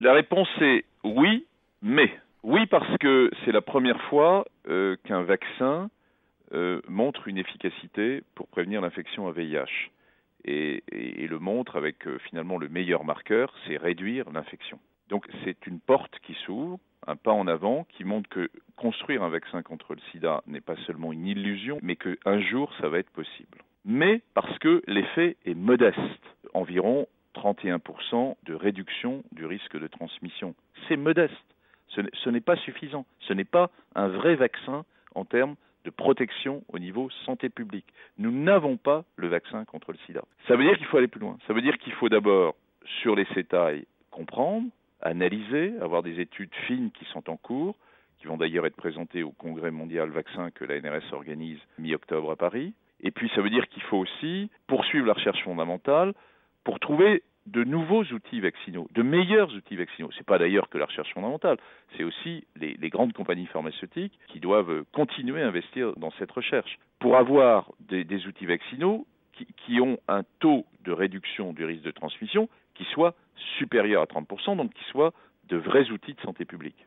La réponse est oui, mais. Oui, parce que c'est la première fois qu'un vaccin montre une efficacité pour prévenir l'infection à VIH. Et le montre avec finalement le meilleur marqueur, c'est réduire l'infection. Donc c'est une porte qui s'ouvre, un pas en avant qui montre que construire un vaccin contre le sida n'est pas seulement une illusion, mais qu'un jour ça va être possible. Mais parce que l'effet est modeste, environ 31% de réduction du risque de transmission. C'est modeste, ce n'est pas suffisant, ce n'est pas un vrai vaccin en termes de protection au niveau santé publique. Nous n'avons pas le vaccin contre le sida. Ça veut dire qu'il faut aller plus loin. Ça veut dire qu'il faut d'abord, sur les sétailles, comprendre, analyser, avoir des études fines qui sont en cours, qui vont d'ailleurs être présentées au Congrès mondial vaccin que l'ANRS organise mi-octobre à Paris. Et puis ça veut dire qu'il faut aussi poursuivre la recherche fondamentale pour trouver de nouveaux outils vaccinaux, de meilleurs outils vaccinaux. Ce n'est pas d'ailleurs que la recherche fondamentale, c'est aussi les grandes compagnies pharmaceutiques qui doivent continuer à investir dans cette recherche pour avoir des outils vaccinaux qui ont un taux de réduction du risque de transmission qui soit supérieur à 30%, donc qui soient de vrais outils de santé publique.